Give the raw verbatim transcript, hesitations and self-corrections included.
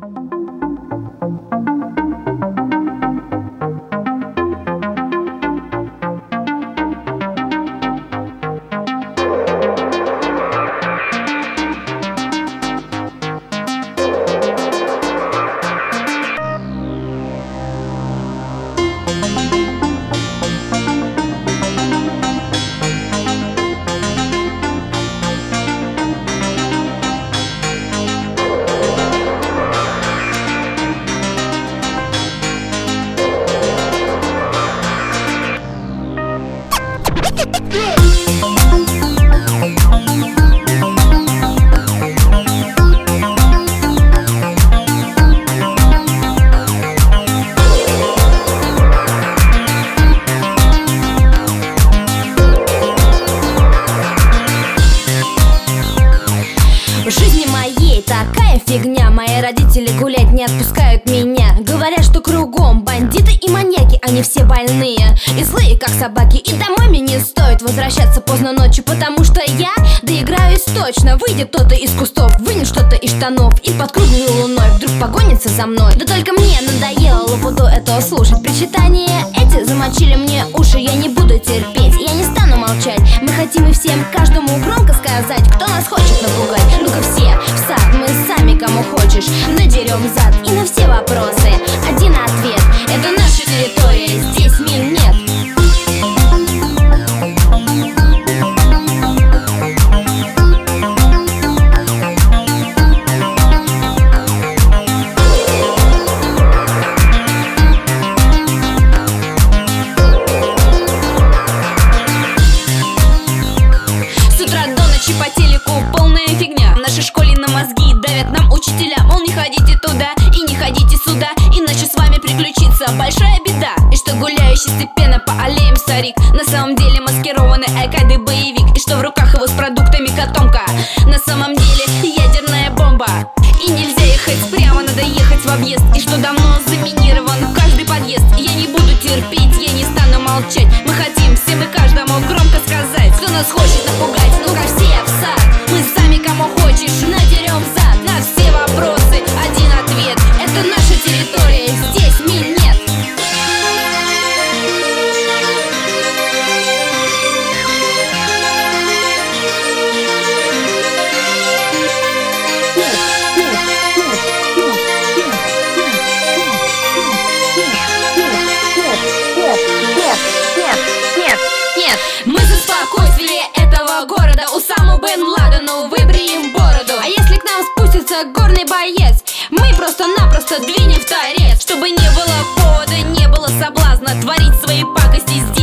В жизни моей такая фигня. Мои родители гулять не отпускают меня. Говорят, что кругом бандиты и маньяки, они все больные и злые, как собаки. И домой мне не стоит возвращаться поздно ночью, потому что я доиграюсь точно. Выйдет кто-то из кустов, вынет что-то из штанов и под круглой луной вдруг погонится за мной. Да только мне надоело лопуту этого слушать. Причитания эти замочили мне уши. Я не буду терпеть, я не стану молчать. Мы хотим и всем, каждому громко сказать, кто нас хочет напугать. Ну-ка все в сад, мы сами кому хочешь надерем зад. И на все вопросы один ответ: это наша территория, здесь мин нет. По телеку полная фигня. В нашей школе на мозги давят нам учителя. Мол, не ходите туда и не ходите сюда, иначе с вами приключится большая беда. И что гуляющий степенно по аллеям старик на самом деле маскированный айкады боевик. И что в руках его с продуктами котомка на самом деле ядерная бомба. И нельзя ехать прямо, надо ехать в объезд. И что давно заминирован каждый подъезд. Я не буду терпеть, я не стану молчать. Мы хотим всем и каждому громко сказать, кто нас хочет напугать. Ну-ка все в сад, мы сами кому хочешь надерем зад. На все вопросы один ответ: это наша территория, здесь мин нет. Мы за спокойствие этого города, Усаму бен Ладену выбреем бороду. А если к нам спустится горный боец, мы просто-напросто двинем в торец. Чтобы не было повода, не было соблазна творить свои пакости здесь.